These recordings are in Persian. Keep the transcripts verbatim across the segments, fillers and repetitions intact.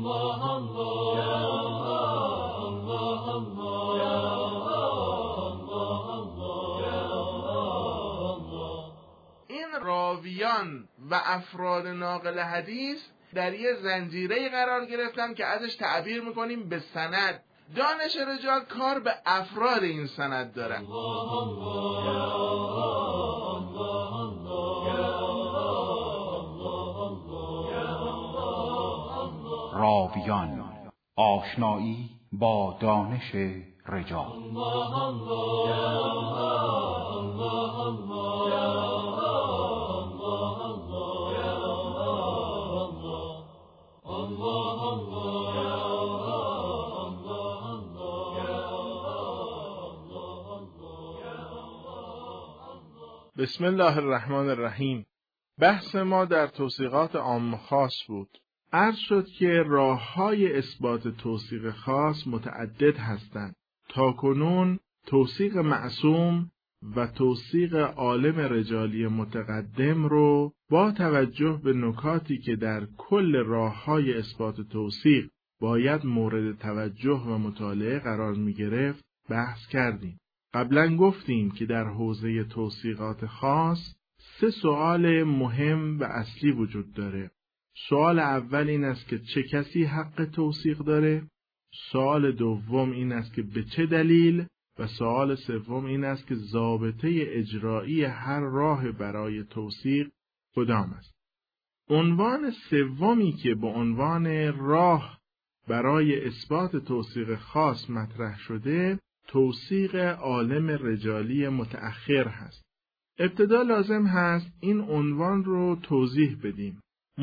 این راویان و افراد ناقل حدیث در یه زنجیره قرار گرفتن که ازش تعبیر میکنیم به سند. دانش رجال کار به افراد این سند داره. راویان، آشنایی با دانش رجال. بسم الله الرحمن الرحیم. بحث ما در توثیقات عام خاص بود. عرض شد که راه‌های اثبات توثیق خاص متعدد هستند. تاکنون توثیق معصوم و توثیق عالم رجالی متقدم رو با توجه به نکاتی که در کل راه‌های اثبات توثیق باید مورد توجه و مطالعه قرار می‌گرفت بحث کردیم. قبلا گفتیم که در حوزه توثیقات خاص سه سوال مهم و اصلی وجود داره. سوال اول این است که چه کسی حق توثیق داره؟ سوال دوم این است که به چه دلیل؟ و سوال سوم این است که ضابطه اجرایی هر راه برای توثیق کدام است؟ عنوان سومی که به عنوان راه برای اثبات توثیق خاص مطرح شده، توثیق عالم رجالی متأخر هست. ابتدا لازم هست این عنوان رو توضیح بدیم.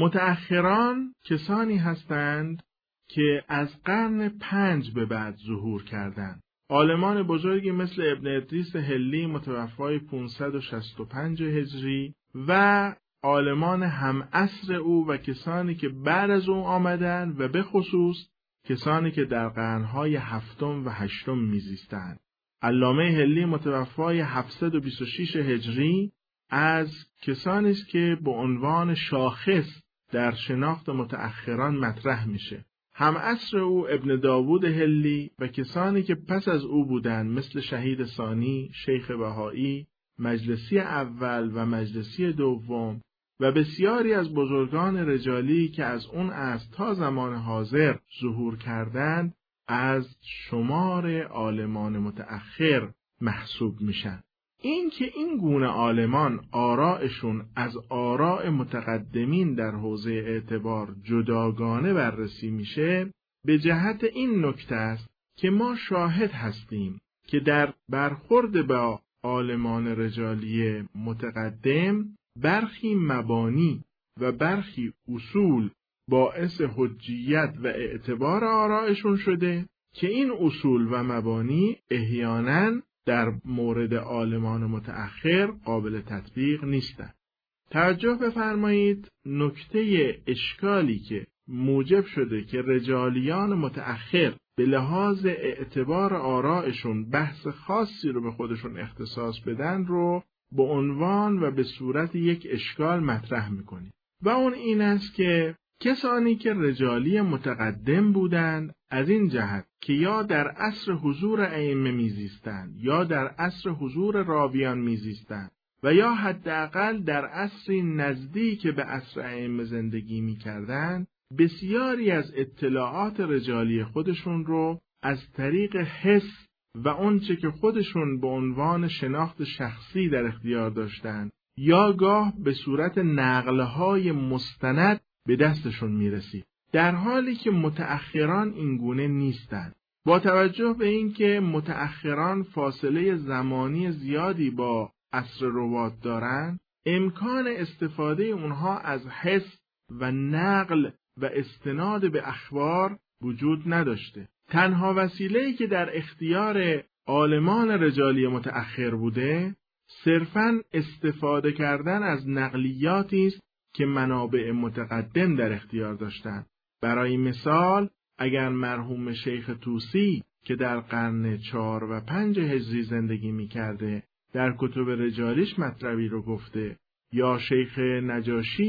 متأخران کسانی هستند که از قرن پنج به بعد ظهور کردند. عالمان بزرگی مثل ابن ادریس حلی متوفای پانصد و شصت و پنج هجری و عالمان هم عصر او و کسانی که بعد از او آمدند و به خصوص کسانی که در قرنهای هفتم و هشتم میزیستند. علامه حلی متوفای هفتصد و بیست و شش هجری از کسانی است که به عنوان شاخص در شناخت متأخران مطرح میشه. هم عصر او ابن داوود حلی و کسانی که پس از او بودند مثل شهید ثانی، شیخ بهایی، مجلسی اول و مجلسی دوم و بسیاری از بزرگان رجالی که از اون عصر تا زمان حاضر ظهور کردند از شمار عالمان متأخر محسوب میشن. این که این گونه عالمان آرائشون از آراء متقدمین در حوزه اعتبار جداگانه بررسی میشه به جهت این نکته است که ما شاهد هستیم که در برخورد با عالمان رجالی متقدم برخی مبانی و برخی اصول باعث حجیت و اعتبار آرائشون شده که این اصول و مبانی احیانا در مورد عالمان متأخر قابل تطبیق نیستند. توجه بفرمایید، نکته اشکالی که موجب شده که رجالیان متأخر به لحاظ اعتبار آرائشون بحث خاصی رو به خودشون اختصاص بدن رو به عنوان و به صورت یک اشکال مطرح میکنیم و اون این است که کسانی که رجالی متقدم بودند از این جهت که یا در عصر حضور ائمه میزیستند یا در عصر حضور راویان میزیستند و یا حداقل در عصری نزدیک به عصر ائمه زندگی میکردند، بسیاری از اطلاعات رجالی خودشون رو از طریق حس و اونچه که خودشون به عنوان شناخت شخصی در اختیار داشتند یا گاه به صورت نقلهای مستند به دستشون میرسید، در حالی که متأخران این گونه نیستند. با توجه به اینکه متأخران فاصله زمانی زیادی با عصر روات دارند، امکان استفاده اونها از حس و نقل و استناد به اخبار وجود نداشته. تنها وسیله‌ای که در اختیار عالمان رجالی متأخر بوده، صرفاً استفاده کردن از نقلیاتی است که منابع متقدم در اختیار داشتند. برای مثال، اگر مرحوم شیخ طوسی که در قرن چهار و پنج هجری زندگی می‌کرده در کتب رجالیش مطلبی رو گفته، یا شیخ نجاشی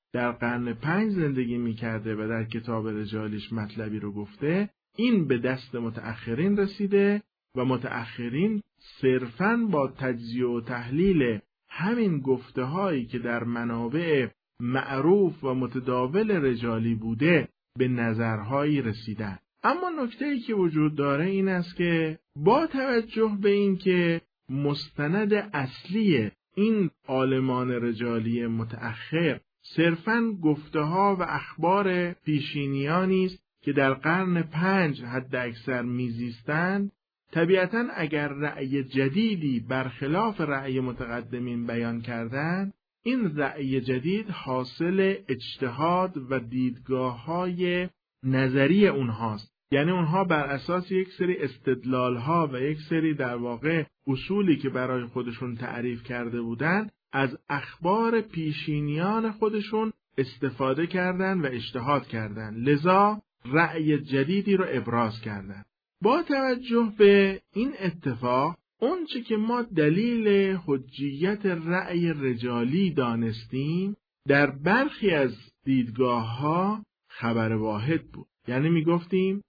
در قرن پنج زندگی میکرده و در کتاب رجالیش مطلبی رو گفته، این به دست متأخرین رسیده و متأخرین صرفاً با تجزیه و تحلیل همین گفته هایی که در منابع معروف و متداول رجالی بوده به نظرهایی رسیدن. اما نکته‌ای که وجود داره این است که با توجه به این که مستند اصلی این عالمان رجالی متأخر صرفاً گفته‌ها و اخبار پیشینیانی است که در قرن پنج حد اکثر میزیستند، طبیعتاً اگر رأی جدیدی برخلاف رأی متقدمین بیان کردند، این رأی جدید حاصل اجتهاد و دیدگاه‌های نظری اونهاست. یعنی اونها بر اساس یک سری استدلال‌ها و یک سری در واقع اصولی که برای خودشون تعریف کرده بودند، از اخبار پیشینیان خودشون استفاده کردند و اجتهاد کردند. لذا رأی جدیدی رو ابراز کردند. با توجه به این اتفاق، اون چه که ما دلیل حجیت رأی رجالی دانستیم، در برخی از دیدگاه‌ها خبر واحد بود. یعنی می گفتیم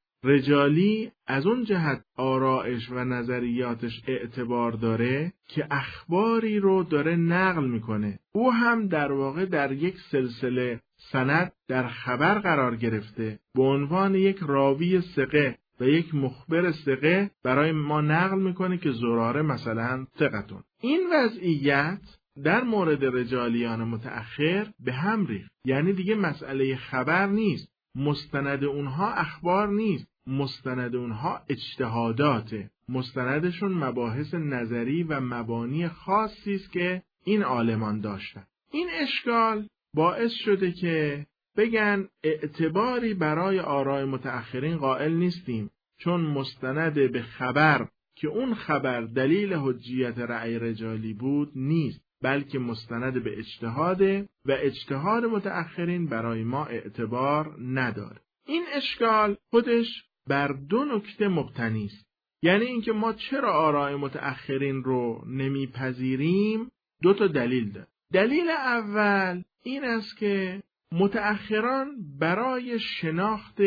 رجالی از اون جهت آرائش و نظریاتش اعتبار داره که اخباری رو داره نقل میکنه. او هم در واقع در یک سلسله سند در خبر قرار گرفته، به عنوان یک راوی ثقه و یک مخبر ثقه برای ما نقل میکنه که زراره مثلا ثقتون. این وضعیت در مورد رجالیان متأخر به هم ریخت. یعنی دیگه مسئله خبر نیست، مستند اونها اخبار نیست، مستند اونها اجتهاداته. مستندشون مباحث نظری و مبانی خاصی است که این عالمان داشتن. این اشکال باعث شده که بگن اعتباری برای آراء متأخرین قائل نیستیم، چون مستند به خبر که اون خبر دلیل حجیت رأی رجالی بود نیست، بلکه مستند به اجتهاده و اجتهاد متأخرین برای ما اعتبار نداره. این اشکال خودش بر دو نکته مبتنی است. یعنی اینکه ما چرا آراء متأخرین رو نمیپذیریم دو تا دلیل داره. دلیل اول این است که متأخران برای شناخت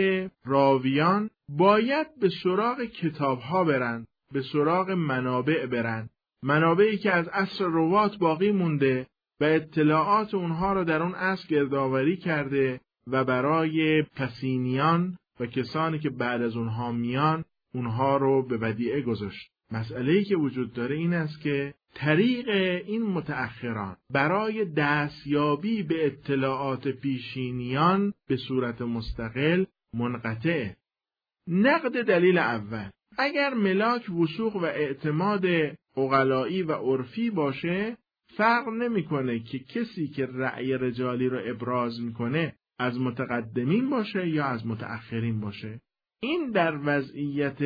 راویان باید به سراغ کتاب‌ها برن، به سراغ منابع برن، منابعی که از عصر روات باقی مونده و اطلاعات اونها رو در اون عصر گردآوری کرده و برای پسینیان و کسانی که بعد از اونها میان اونها رو به ودیعه گذاشت. مسئله‌ای که وجود داره این است که طریق این متأخران برای دستیابی به اطلاعات پیشینیان به صورت مستقل منقطع. نقد دلیل اول: اگر ملاک وثوق و اعتماد عقلایی و عرفی باشه، فرق نمیکنه که کسی که رأی رجالی رو ابراز میکنه از متقدمین باشه یا از متأخرین باشه. این در وضعیت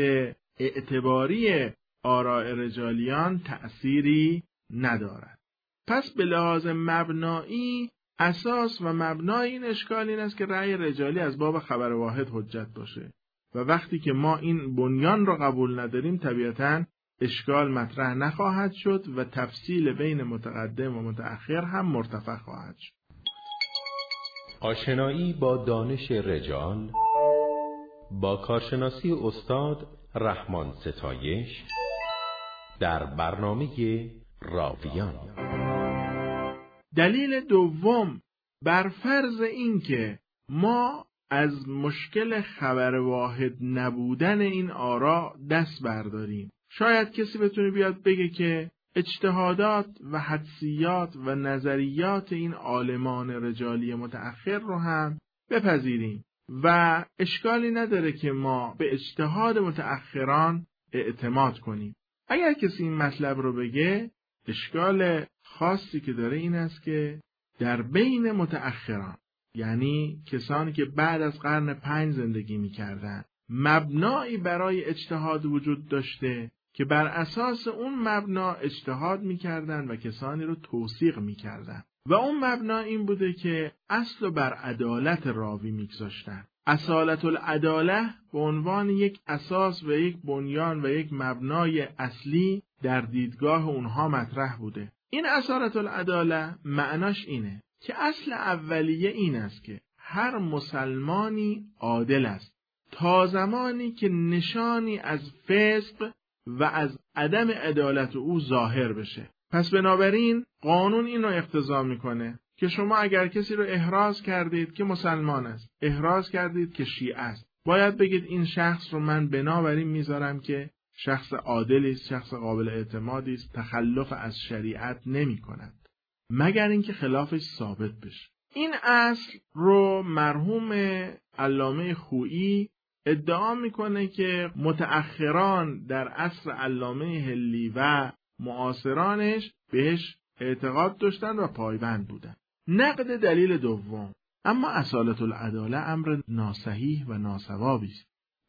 اعتباری آراء رجالیان تأثیری ندارد. پس به لحاظ مبنایی، اساس و مبنای این اشکال این است که رأی رجالی از باب خبر واحد حجت باشه و وقتی که ما این بنیان را قبول نداریم طبیعتاً اشکال مطرح نخواهد شد و تفصیل بین متقدم و متأخر هم مرتفع خواهد شد. آشنایی با دانش رجال با کارشناسی استاد رحمان ستایش در برنامه راویان. دلیل دوم بر فرض این که ما از مشکل خبر واحد نبودن این آراء دست برداریم. شاید کسی بتونه بیاد بگه که اجتهادات و حدسیات و نظریات این عالمان رجالی متأخر رو هم بپذیریم و اشکالی نداره که ما به اجتهاد متأخران اعتماد کنیم. اگر کسی این مطلب رو بگه، اشکال خاصی که داره این است که در بین متأخران، یعنی کسانی که بعد از قرن پنج زندگی می‌کردند، مبنایی برای اجتهاد وجود داشته که بر اساس اون مبنا اجتهاد می‌کردند و کسانی رو توثیق می‌کردند و اون مبنا این بوده که اصل بر عدالت راوی می‌گذاشتن. اصالت العداله به عنوان یک اساس و یک بنیان و یک مبنای اصلی در دیدگاه اونها مطرح بوده. این اصالت العداله معناش اینه که اصل اولیه این است که هر مسلمانی عادل است تا زمانی که نشانی از فسق و از عدم عدالت او ظاهر بشه. پس بنابراین قانون این رو اقتضا میکنه که شما اگر کسی رو احراز کردید که مسلمان است، احراز کردید که شیعه است، باید بگید این شخص رو من بنابراین میذارم که شخص عادلی است، شخص قابل اعتمادی است، تخلف از شریعت نمی کند مگر اینکه خلافش ثابت بشه. این اصل رو مرحوم علامه خویی ادعا میکنه که متأخران در عصر علامه حلی و معاصرانش بهش اعتقاد داشتن و پایبند بودن. نقد دلیل دوم: اما اصالت العداله امر ناصحیح و ناصوابی است.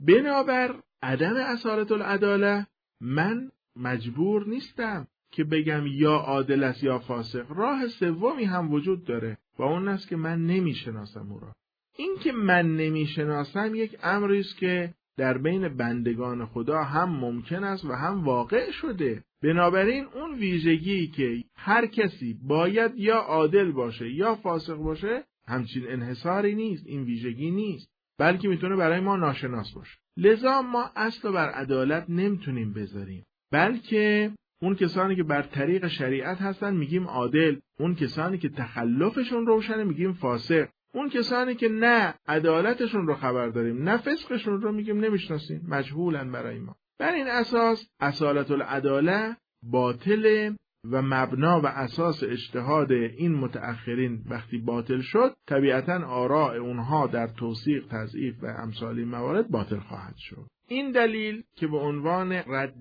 بنابر عدم اصالت العداله من مجبور نیستم که بگم یا عادل است یا فاسق. راه سومی هم وجود داره و اون است که من نمیشناسم او را. این که من نمیشناسم یک امری است که در بین بندگان خدا هم ممکن است و هم واقع شده. بنابراین اون ویژگی که هر کسی باید یا عادل باشه یا فاسق باشه همچین انحصاری نیست، این ویژگی نیست، بلکه میتونه برای ما ناشناس باشه. لذا ما اصل بر عدالت نمیتونیم بذاریم، بلکه اون کسانی که بر طریق شریعت هستن میگیم عادل، اون کسانی که تخلفشون روشنه میگیم فاسق، اون کسانی که نه عدالتشون رو خبر داریم نه فسقشون رو میگیم نمیشناسیم، مجهولن برای ما. بر این اساس اصالت العداله باطله و مبنا و اساس اجتهاد این متأخرین وقتی باطل شد، طبیعتاً آراء اونها در توثیق، تضعیف و امثال این موارد باطل خواهد شد. این دلیل که به عنوان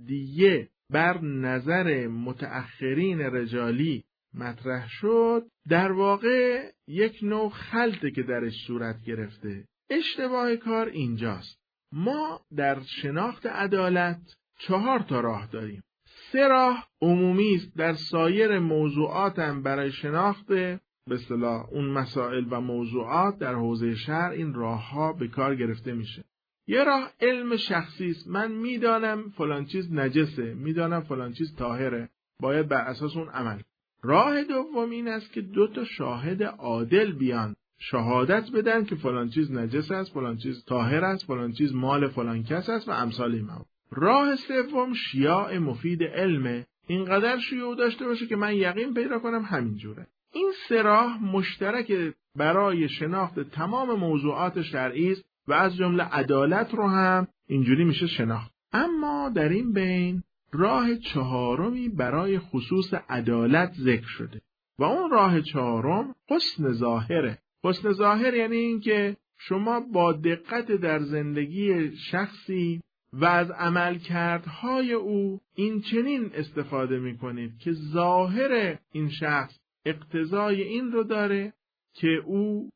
ردیه بر نظر متأخرین رجالی مطرح شد، در واقع یک نوع خلطه که درش صورت گرفته. اشتباه کار اینجاست. ما در شناخت عدالت چهار تا راه داریم. سه راه عمومی است، در سایر موضوعات هم برای شناخت به اصطلاح اون مسائل و موضوعات در حوزه شرع این راهها به کار گرفته میشه. یه راه علم شخصی است، من میدانم فلان چیز نجسه، میدانم فلان چیز طاهره، باید بر اساس اون عمل. راه دوم این است که دو تا شاهد عادل بیان شهادت بدن که فلان چیز نجس است، فلان چیز طاهر است، فلان چیز مال فلان کس است و امثال این موارد. راه سوم شیاع مفید علمه، اینقدر شیوع داشته باشه که من یقین پیدا کنم همین جوره. این سه راه مشترک برای شناخت تمام موضوعات شرعی است و از جمله عدالت رو هم اینجوری میشه شناخت. اما در این بین راه چهارمی برای خصوص عدالت ذکر شده و اون راه چهارم حسن ظاهره. حسن ظاهر یعنی این که شما با دقت در زندگی شخصی و از عملکردهای او این چنین استفاده میکنید که ظاهر این شخص اقتضای این رو داره که او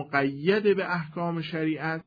مقید به احکام شریعت،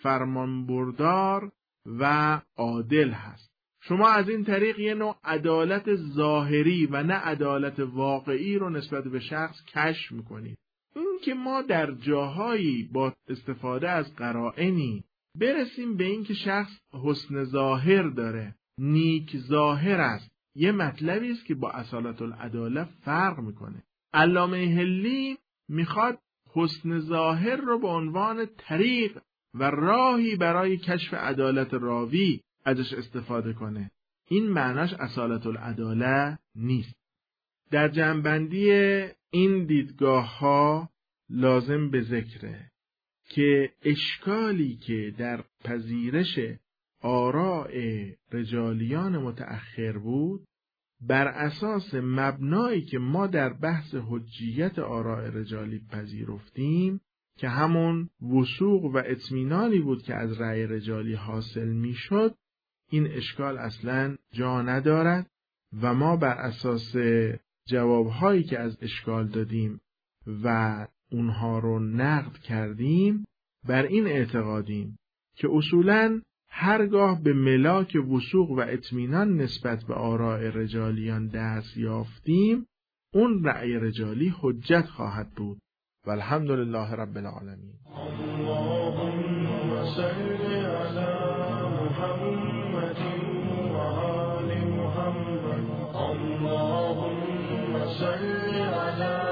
فرمانبردار و عادل هست. شما از این طریق یه نوع عدالت ظاهری و نه عدالت واقعی رو نسبت به شخص کشف میکنید. این که ما در جاهایی با استفاده از قرائنی برسیم به این که شخص حسن ظاهر داره، نیک ظاهر است، یه مطلبی است که با اصالت العداله فرق میکنه. علامه حلی میخواد حسن ظاهر رو به عنوان طریق و راهی برای کشف عدالت راوی ازش استفاده کنه. این معناش اصالت العداله نیست. در جمع‌بندی این دیدگاه ها لازم به ذکره که اشکالی که در پذیرش آراء رجالیان متأخر بود، بر اساس مبنایی که ما در بحث حجیت آراء رجالی پذیرفتیم که همون وثوق و اطمینانی بود که از رأی رجالی حاصل میشد، این اشکال اصلاً جا ندارد و ما بر اساس جوابهایی که از اشکال دادیم و اونها رو نقد کردیم بر این اعتقادیم که اصولاً هرگاه به ملاک وثوق و اطمینان نسبت به آراء رجالیان دست یافتیم، اون رأی رجالی حجت خواهد بود. والحمدلله رب العالمین. اللهم صل علی محمد و آل محمد. اللهم صل علی